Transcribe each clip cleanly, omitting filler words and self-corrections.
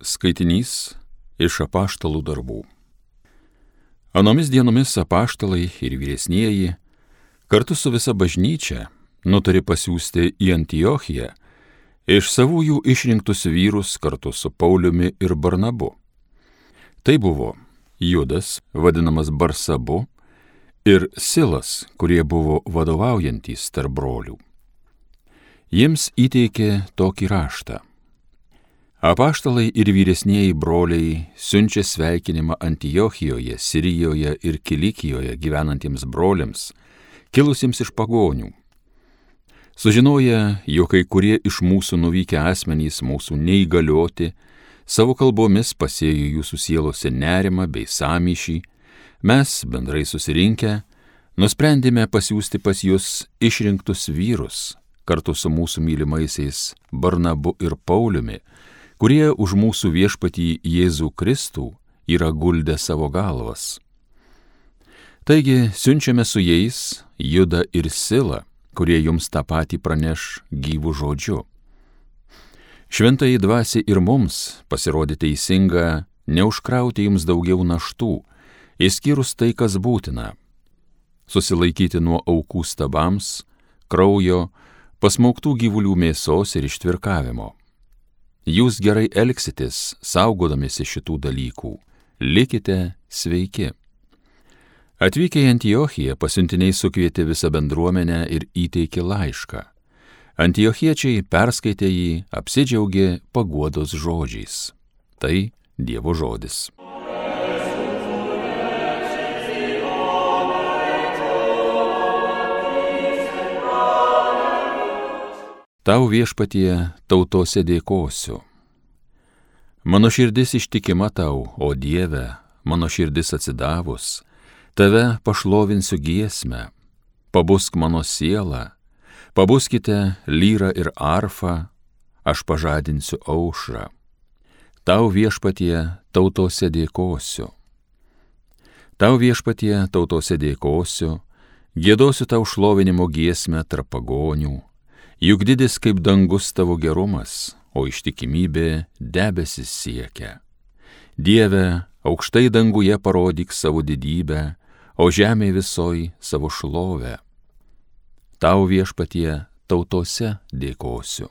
Skaitinys iš apaštalų darbų. Anomis dienomis apaštalai ir vyresnieji kartu su visa bažnyčia nutarė pasiųsti į Antiochiją iš savųjų išrinktus vyrus kartu su Pauliumi ir Barnabu. Tai buvo Judas, vadinamas Barsabu, ir Silas, kurie buvo vadovaujantys tarp brolių. Jiems įteikė tokį raštą. Apaštalai ir vyresnieji broliai siunčia sveikinimą Antiochijoje, Sirijoje ir Kilikijoje gyvenantiems broliams, kilusiems iš pagonių. Sužinoję, jog kai kurie iš mūsų nuvykę asmenys mūsų neįgalioti, savo kalbomis pasėjo jūsų sielose nerimą bei sąmyšį, mes, bendrai susirinkę, nusprendėme pasiųsti pas jūs išrinktus vyrus, kartu su mūsų mylimaisiais Barnabu ir Pauliumi, kurie už mūsų viešpatį Jėzų Kristų yra guldę savo galvas. Taigi siunčiame su jais Judą ir Silą, kurie jums tą patį praneš gyvų žodžiu. Šventajai dvasiai ir mums pasirodė teisinga neužkrauti jums daugiau naštų, išskyrus tai, kas būtina. Susilaikyti nuo aukų stabams, kraujo, pasmauktų gyvulių mėsos ir ištvirkavimo. Jūs gerai elgsitės, saugodamiesi šitų dalykų. Likite sveiki. Atvykę į Antiochiją, pasiuntiniai sukvietė visą bendruomenę ir įteikė laišką. Antiochiečiai perskaitė jį, apsidžiaugė paguodos žodžiais. Tai Dievo žodis. Tau viešpatie tautose dėkosiu. Mano širdis ištikima tau, o Dieve, mano širdis atsidavus, tave pašlovinsiu giesmę. Pabusk mano sielą, pabuskite lyrą ir arfą, aš pažadinsiu aušrą. Tau viešpatie tautose dėkosiu. Tau viešpatie tautose dėkosiu, giedosiu tau šlovinimo giesmę tarp pagonių. Juk didis kaip dangus tavo gerumas, o ištikimybė debesis siekia. Dieve, aukštai danguje parodyk savo didybę, o žemė visoj savo šlovę. Tau viešpatie tautose dėkosiu.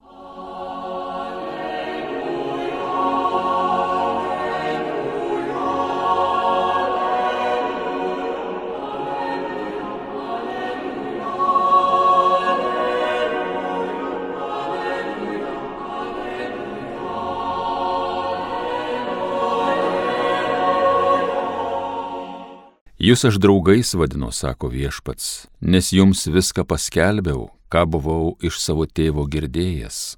Jūs aš draugais vadinu, sako viešpats, nes jums viską paskelbiau, ką buvau iš savo tėvo girdėjęs.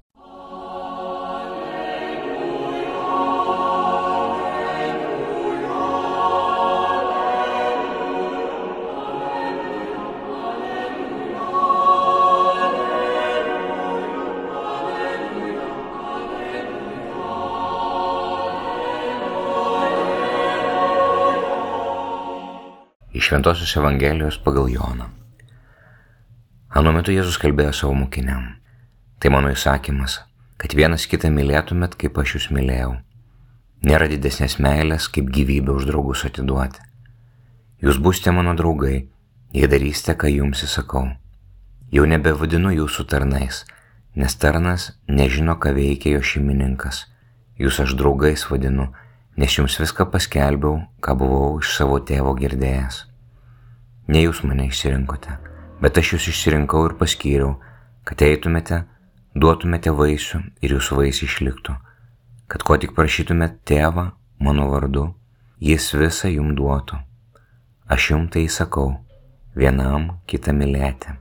Iš Šventosios Evangelijos pagal Joną. Anu metu Jėzus kalbėjo savo mokiniam. Tai mano įsakymas, kad vienas kitą mylėtumėt, kaip aš jūs mylėjau. Nėra didesnės meilės, kaip gyvybę už draugus atiduoti. Jūs būsite mano draugai, jei darysite, ką jums įsakau. Jau nebevadinu jūsų tarnais, nes tarnas nežino, ką veikia jo šeimininkas. Jūs aš draugais vadinu, nes jums viską paskelbiau, ką buvau iš savo tėvo girdėjęs. Ne jūs mane išsirinkote, bet aš jūs išsirinkau ir paskyriau, kad eitumėte, duotumėte vaisių ir jūsų vaisiai išliktų, kad ko tik prašytumėte tėvą mano vardu, jis visą jums duotų. Aš jums tai įsakau, vienam kitą mylėti.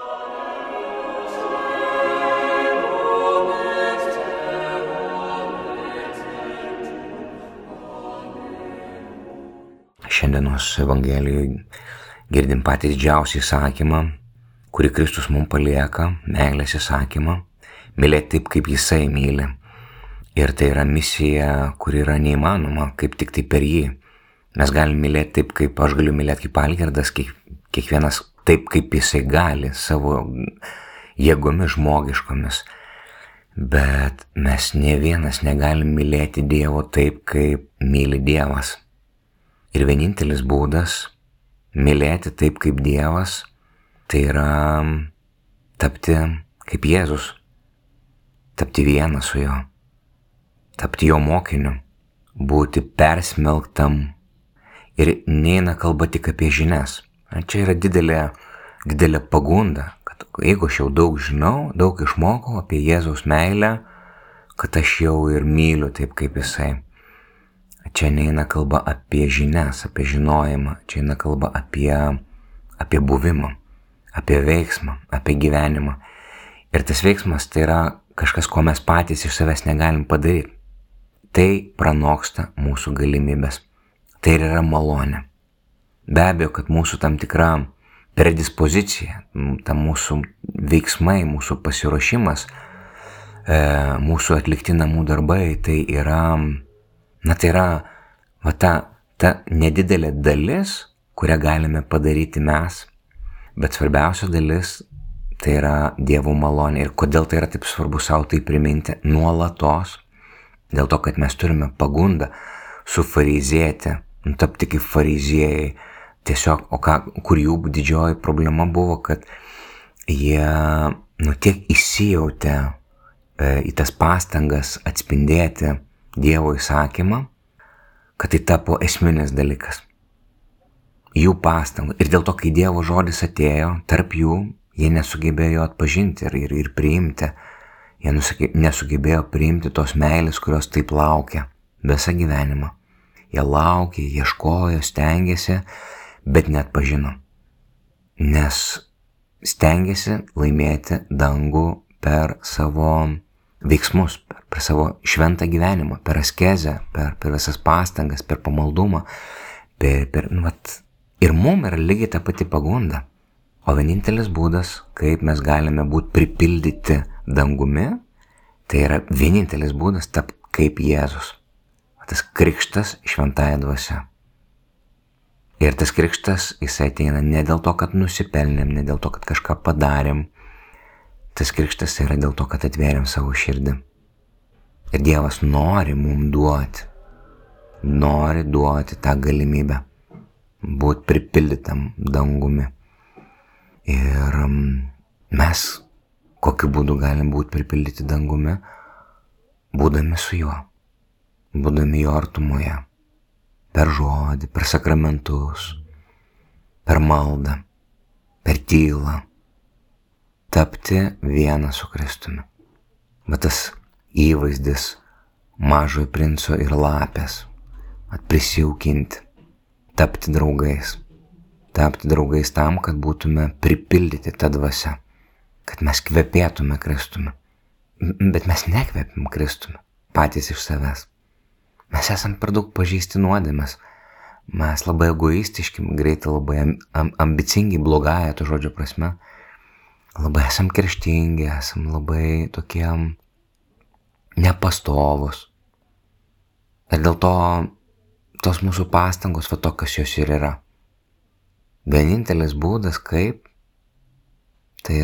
Šiandienos Evangelijoje girdim patį didžiausią įsakymą, kurį Kristus mums palieka, meilės įsakymą, mylėti taip, kaip jisai myli. Ir tai yra misija, kuri yra neįmanoma, kaip tik tai per jį. Mes galim mylėti taip, kaip aš galiu mylėti kaip Algirdas, kiekvienas taip, kaip jisai gali, savo jėgomis žmogiškomis. Bet mes ne vienas negalim mylėti Dievo taip, kaip myli Dievas. Ir vienintelis būdas mylėti taip, kaip Dievas, tai yra tapti kaip Jėzus, tapti vienas su juo, tapti jo mokiniu, būti persmelktam. Ir neina kalba tik apie žinias. Čia yra didelė pagunda, kad jeigu aš jau daug žinau, daug išmokau apie Jėzaus meilę, kad aš jau ir myliu taip kaip jisai. Čia neina kalba apie žinias, apie žinojimą, čia eina kalba apie buvimą, apie veiksmą, apie gyvenimą. Ir tas veiksmas tai yra kažkas, ko mes patys iš savęs negalim padaryti. Tai pranoksta mūsų galimybės. Tai ir yra malonė. Be abejo, kad mūsų tam tikra predispozicija, tam mūsų veiksmai, mūsų pasiruošimas, mūsų atlikti namų darbai, tai yra ta nedidelė dalis, kurią galime padaryti mes, bet svarbiausia dalis tai yra Dievo malonė. Ir kodėl tai yra taip svarbu savo tai priminti nuolatos? Dėl to, kad mes turime pagundą sufarizėti, tapti kaip fariziejai. Tiesiog, kur jų didžioji problema buvo, kad jie tiek įsijautė į tas pastangas atspindėti Dievo įsakymą, kad tai tapo esminis dalykas. Jų pastangų. Ir dėl to, kai Dievo žodis atėjo, tarp jų, jie nesugebėjo atpažinti ir priimti. Jie nesugebėjo priimti tos meilės, kurios taip laukia visą gyvenimą. Jie laukė, ieškojo, stengėsi, bet neatpažino. Nes stengėsi laimėti dangų per savo veiksmus, per savo šventą gyvenimą, per askezę, per visas pastangas, per pamaldumą. Ir mum yra lygiai ta pati pagunda. O vienintelis būdas, kaip mes galime būti pripildyti dangumi, tai yra vienintelis būdas tapti kaip Jėzus. Tas krikštas šventąja dvasia. Ir tas krikštas, jisai ateina ne dėl to, kad nusipelnėm, ne dėl to, kad kažką padarėm. Tas krikštas yra dėl to, kad atvėrėm savo širdį. Ir Dievas nori mum duoti tą galimybę būti pripildytam dangumi. Ir mes kokiu būdu galim būti pripildyti dangumi? Būdami su juo, būdami jo artumoje, per žodį, per sakramentus, per maldą, per tylą, tapti vieną su Kristumi. Bet tas įvaizdis mažojo princo ir lapės, prisijaukinti, tapti draugais tam, kad būtume pripildyti tą dvasią, kad mes kvepėtume Kristumi. Bet mes nekvėpim Kristumi patys iš savęs. Mes esam per daug pažeisti nuodėmės. Mes labai egoistiški, greitai labai ambicingi, blogąja to žodžio prasme. Labai esam kerštingi, esam labai tokie nepastovus. Ir dėl to tos mūsų pastangos, tokios jos ir yra. Vienintelis būdas, kaip, tai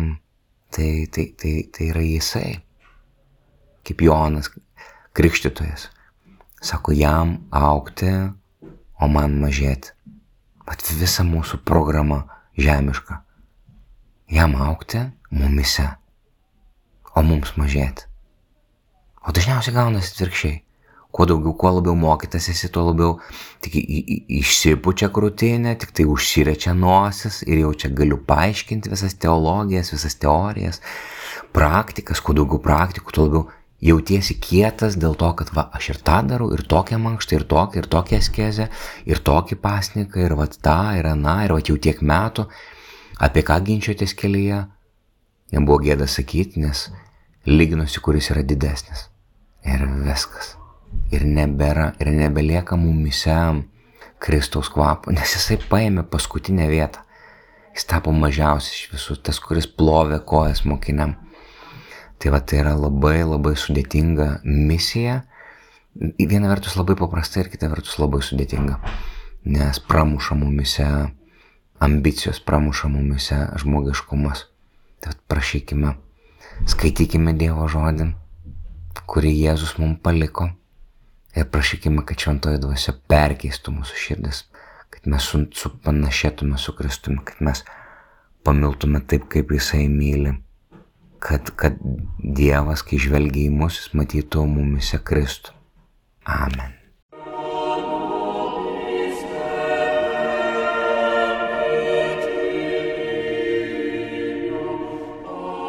yra jisai. Kaip Jonas Krikštytojas. Sako, jam augti, o man mažėti. Bet visa mūsų programa žemiška. Jam augti mumise, o mums mažėti. O dažniausiai gaunasi atvirkščiai. Kuo labiau mokytas esi, tuo labiau tik išsipučia krūtinė, tik tai užsirečia nosis ir jau čia galiu paaiškinti visas teologijas, visas teorijas, praktikas. Kuo daugiau praktikų, tuo labiau jautiesi kietas dėl to, kad aš ir tą darau, ir tokią mankštą, ir tokią askezę, ir tokį pasniką, ir tą, ir aną, ir jau tiek metų. Apie ką ginčiotės kelyje? Jam buvo gėda sakyti, nes lyginosi, kuris yra didesnis. Ir viskas. Ir nebelieka mumise Kristaus kvapo, nes jisai paėmė paskutinę vietą. Jis tapo mažiausias iš visų, tas, kuris plovė kojas mokiniam. Tai yra labai labai sudėtinga misija. Viena vertus labai paprasta ir kita vertus labai sudėtinga. Nes pramuša mumise ambicijos, pramuša mumise žmogiškumas. Tai prašykime Skaitykime Dievo žodį, kurį Jėzus mums paliko, ir prašykime, kad Šventoji Dvasia perkeistų mūsų širdis, kad mes supanašėtume su Kristumi, kad mes pamiltume taip, kaip Jisai myli, kad Dievas, kai žvelgia į mus, Jis matytų mumise Kristų. Amen.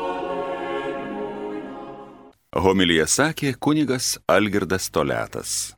Homiliją sakė kunigas Algirdas Toliatas.